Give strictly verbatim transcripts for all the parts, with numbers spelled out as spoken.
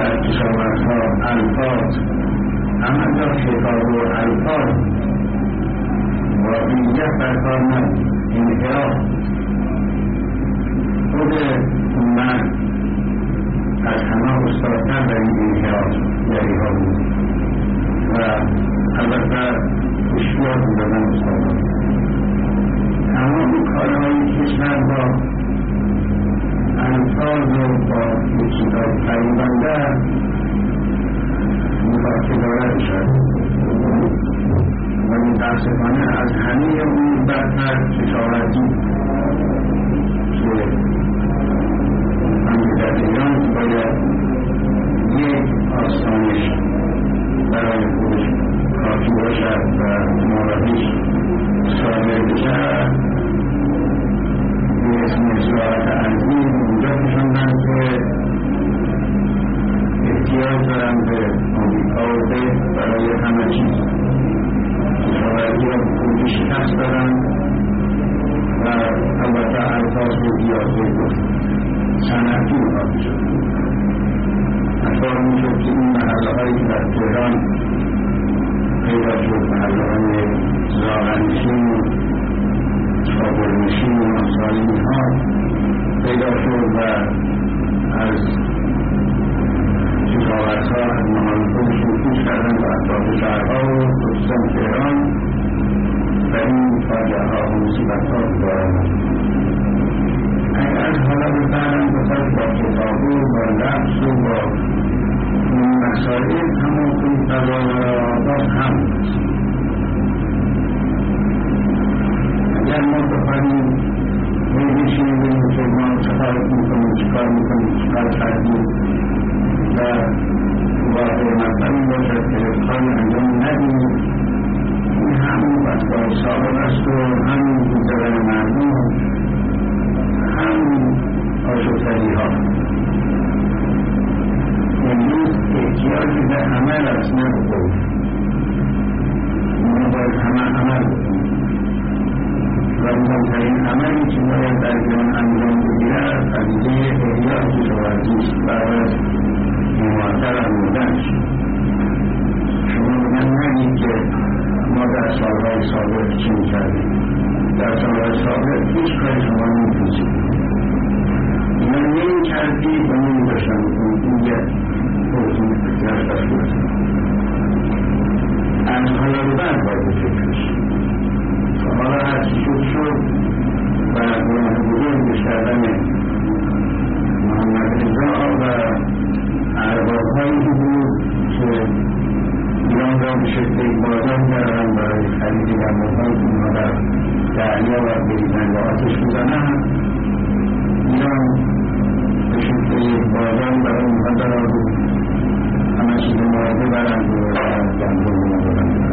در کشاورزها الفاظ همه شکار و الفاظ واقعیت برکار نبود، انحراف. خود من از همه استادتر در این انحراف یریها بود و البته اشتیاق بودن استادان. تمام کارهای کشور با الفاظ و با چیزهای فریبنده مفاکه دارد شد و متاسفانه از همه اون بدتر کشاورزی که مملکتیان باید یک آستانش برای خودش کافی باشد و مورادش صادر بشد به اسم اصلاحات عظیم اونجا کشاندن که احتیاج دارن به آمریکا و به برای همه چیز کشاورزی را خودی شکست دارن و البته الفاظ رو بیازه گفت صنعتی رو خواهد شد. اطلاع می شد که این محله هایی که در تهران پیدا شد، محله های زاغرنشین و چابرنشین و امثالی ها پیدا شد و از کشاورزها از محال خودشون کوچ کردن و اطراف شهرها و خصوصا تهران و این فاجعه ها و مصیبت ها دارند. اگر از حالا به بعدم بخواهد با کتاب و با لبس و با این مسائل همون این قضایا باز هم اگر ما بخواهیم بگیشیم بگیم که ما چکار میکنیم چکار میکنیم چکار کردیم و واقع مطمئن باشد که کاری انجام ندیم، این همون بسیار سابق است و همون بودن مردم همون آشفتگی ها. امروز احتیاجی به عمل است نه به قول. ما باید همه عمل بکنیم و مهمترین عملی که باید در ایران انجام بگیرد پدیده احیای کشاورزی است بعد از مماثل عمودنش. شما بگن نگید که ما در سالهای سابق چی میکردیم. در سالهای سابق هیچ کاری شما نمیتونید اینا نمی کردی و نمی داشتن این یک موضوع احتیاج داشت بود. از حالا رو بعد باید فکرش حالا هرچی شد شد و گناه بزرگش کردن محمد رضا و ارباب‌هایی بود که ایران را به شکل بازار کردن برای خرید و مقام اونها در دریا و بریدن و آتش بزنن. ایران به شکل بازار برای اونها قرار بود، همه چیز مورده برند و گندم نبودن.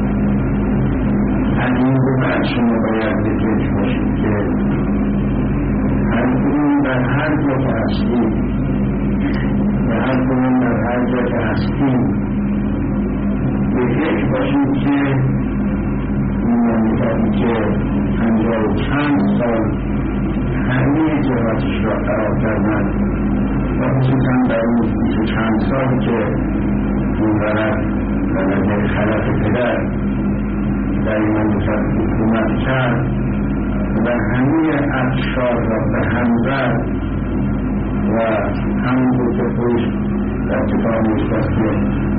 از این به بعد شما باید به فکر باشید که هر کنون در هر جا که هستیم و هر کنون در هر جا که هستیم به فکر باشید که این مملکتی که پنجاه و چند سال همه جهاتش را خراب کردن و خصوصا در اون بیست و چند سال که این ورد و نظر خلف پدر در این مملکت حکومت کرد و همه افشار را به هم زد و همون بود که خودش در کتاب نوشته که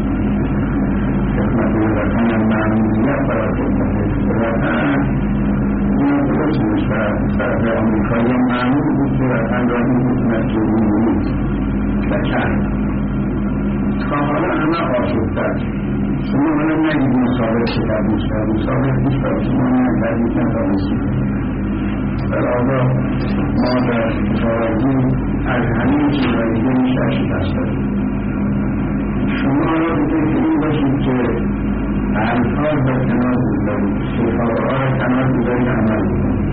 خدمت وطن معمولیت برای خدمت وطن این درست نوشته سرد آمریکایی معمول بود که وطن را این حکومت جمهوری نیست و کرد تا حالا همه آشفتر. شما حالا نگید مسابق شکر میشه مسابق نیست برای شما نگید نتانستید در آقا ما در کشاورزی از همین چیزهای دیگه بیشتر شکست داریم. شما را به فکر این باشید که الفاظ را کنار بگذارید، شفاها را کنار بگذارید عمل بکنید.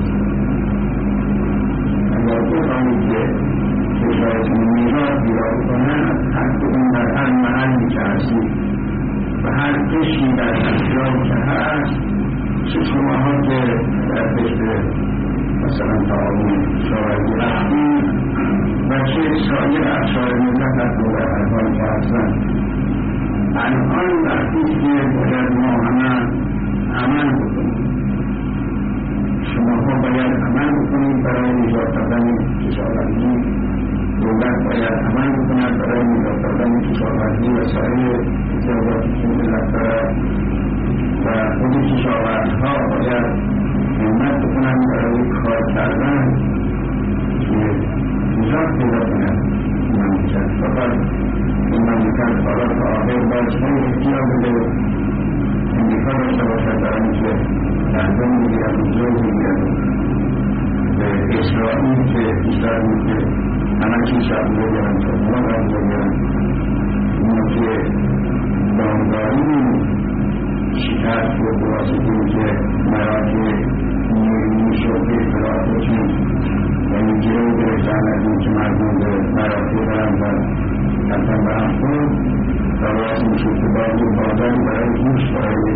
اگر بخواهید که کشورتون میراد بیراد کنن از هر کدوم در هر محلی که هستید و هر کشی در اجرام که هست چه شما ها که در پشت مثلا تعاون شاوردی رفتید و چه سایر افشار ملت از دور حرفان که هستند. الان وقتی که باید ما همه عمل بکنیم، شما ها باید عمل بکنید برای نجات دادن کشاورزی، دولت باید عمل بکند برای نجات دادن کشاورزی و سایر احتیاجاتی که ملت دارد و خود کشاورزها باید همت بکنند برای کار کردن که نجات پیدا کنند مملکت. فقط این مملکت حالا تا آخر باید خیلی اختیار بده امریکا داشته باشد برای اینکه مردم بگیرد و جای بگیرد به اسرائیل که بیشتر بود که همه چیز شب بگیرن تا اونا را بگیرن اونا که دامداری شکست و بواسطه که مراکه نیروی شد به اطلاعاتشون یعنی جلو گرفتن از این که مردم به مراکه برن و حتما به هم خود و باید میشد که باید بازاری برای گوش برای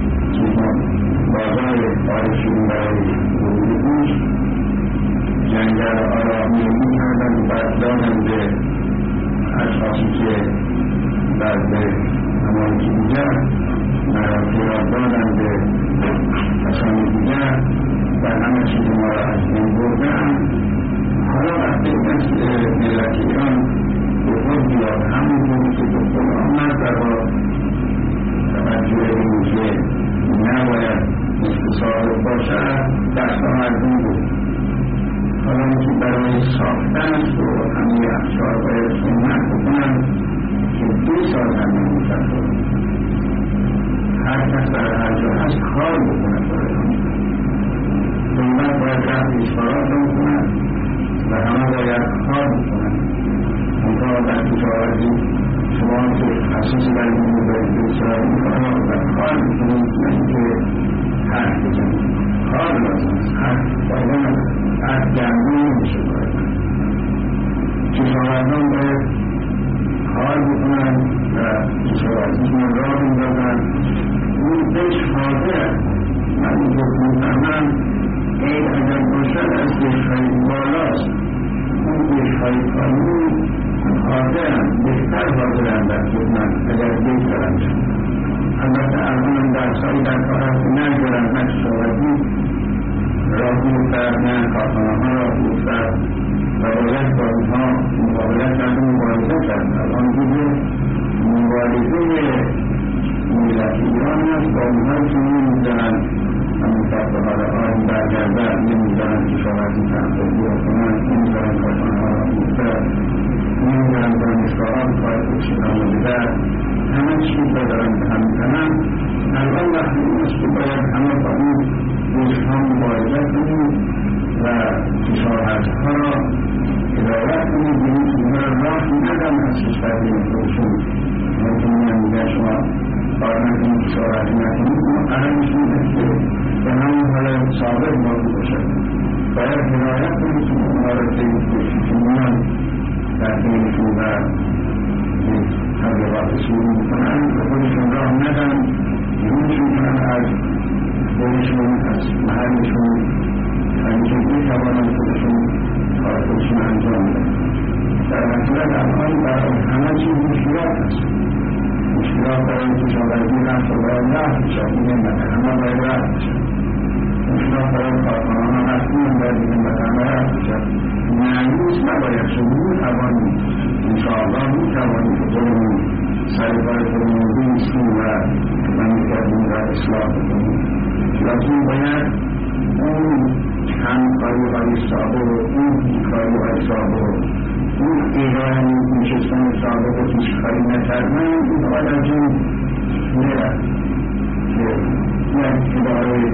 بازار بارشون برای ورود گوش جنگل آرامی میکردن و بعد دادن به اشخاصی که بعد به همان که دیگر مراکی را دادن به کسانی دیگر و همه چیز ما را از این بردن. حالا وقتی مثل ملت ایران به خود بیاد همونطور که به خود آمد و با توجه این که نباید مثل صاحب باشد دست آمردون بود. حالا که برای ساختن است و همه افشار باید سنت بکنند که دو سال هم نمیشد کنند. هر کس در هر جا هست کار بکنند برای هم. دولت باید رفت اشتراک رو بکنند و همه باید کار بکنند. منطقه در کشاورزی شما که خصوصی باید باید بسرائیل میکنند و کار بکنید نه که حرف بزنید. کار لازم است. حرف باید از جنبه نمیشه باید کشاورزان باید کار بکنن و کشاورزیشون راه میندازن. اون بهش حاضر من اینجا میفهمم این اگر باشد از بهشهای بالاست. اون بهشهای قانون حاضرم بهتر حاضرم در خدمت اگر بهترم شد. البته الان در سایی در کار هست نگذارم نه کشاورزی راه بیفتر نه کارخانه ها راه بیفتر و باید با اونها مقابلت کرد و مبارزه کرد. الان دیگه مبارزه ملت ایران هست با اونها که نمیزنن همون طبقه ها را آن برگردن، نمیزنن کشاورزی تنفذی را کنن، نمیزنن کارخانه ها راه بیفتر، نمیزنن دانشگاهان کار خودشون بدر، همه چیز را دارن به هم میزنن. الان وقتی این است که باید همه با این روزها مبارزه کنیم و کشاورزها را هدایت کنیم به این چیزها را راه ندن از کشور بین خودشون. ممکن میان میگه شما کار نکنید کشاورزی نکنید، اما قرارشون است که به همون حال ثابت باقی باشد. باید هدایت کنید که اونها را که میان در بینشون و تبلیغات سوری میکنن و خودشون راه ندن بیرونشون کنن از خودشون از محلشون همینکه میتوانن خودشون کار خودشون انجام بدن. در نتیجه الان برای همه چیز مشکلات هست. مشکلات برای کشاورزی رفت و باید رفت بشد. این همه باید رفت بشد. مشکلات برای کارخانه ها هست. این باید این همه رفت بشد. معنیش نباید شد. میتوانیم انشاءالله میتوانیم که خودمون سر کار خودمون بایستیم و مملکتمون را اصلاح بکنیم. لیکن باید اون همکاری های سابق و اون بیکاری های سابق اون ایران نشستن سابق و پیشکاری نکردن این باید از این میرد که یک اداره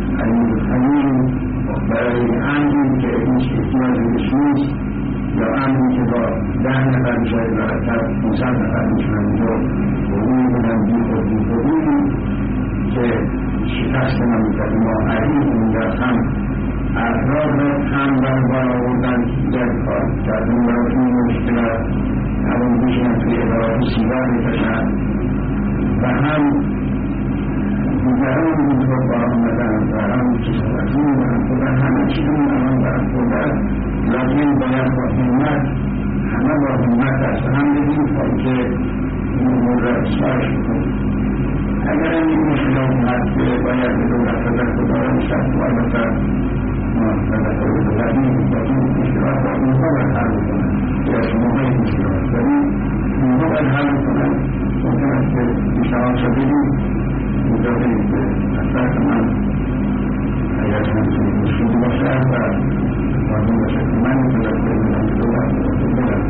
همین برای امری که هیچ احتیاجش نیست یا امری که با ده نفر میشاید مرتب پانصد نفر میشن اینجا بودی بودن بی خود بی خودی که شکست مملکت ما عریض اینجا هم افراد را هم بر بار آوردن در کار کردن برای این مشکلات همون بیشن توی ادارات سیگار میکشن و هم دیگران این رو با آمدن و هم کشاورزی میکنن و همه چیز میکنن برای خودت. لیکن باید با همت همه با همت دست هم بدیم تا که این امور را اصلاحش کنیم. اگر این مشکلات هست که باید به دولت تذکر دارم شد و البته ما تذکر بزنیم با این مشکلات را اونها باید حل کنند یا شما های مشکلات داریم اونها باید حل کنند. ممکن است که پیشنهاد شده بدیم اینجا برید که اصلا من اگر چند مشکلی باشه و مردم باشه که من تذکر بدم که دولت تذکر بدم